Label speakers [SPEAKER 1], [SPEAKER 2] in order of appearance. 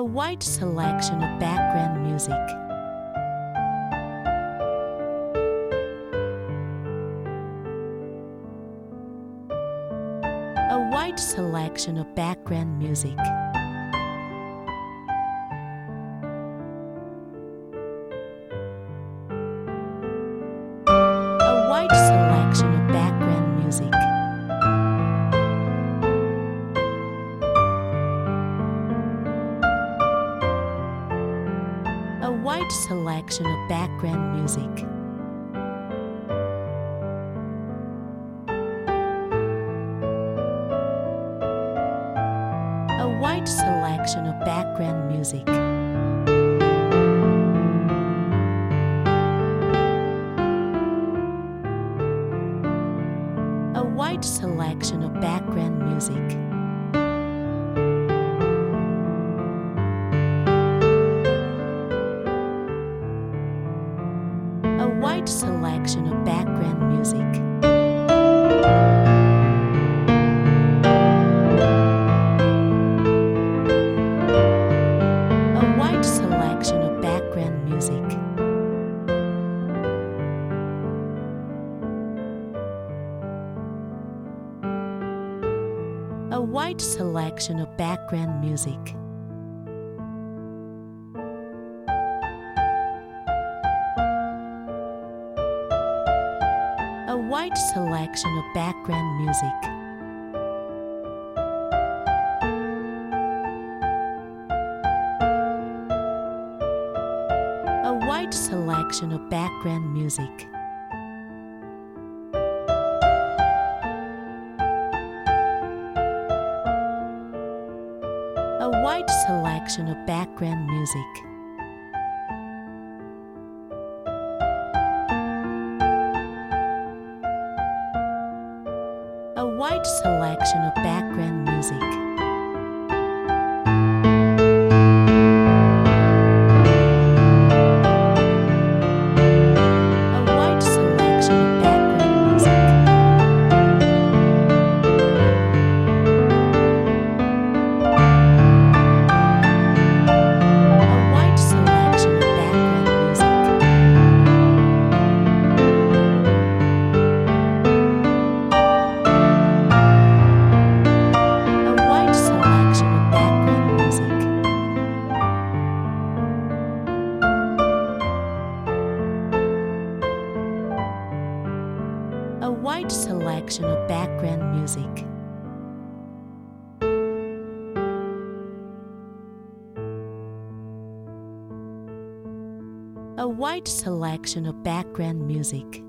[SPEAKER 1] wide selection of background music. A wide selection of background music. A wide selection of background music. A wide selection of background music. A wide selection of background music. A wide selection of background music. A wide selection of background music. A wide selection of background music. A wide selection of background music. A wide selection of background music. A wide selection of background music. A wide selection of background music. A wide selection of background music. A wide selection of background music. A wide selection of background music. A wide selection of background music. A wide selection of background music. A wide selection of background music.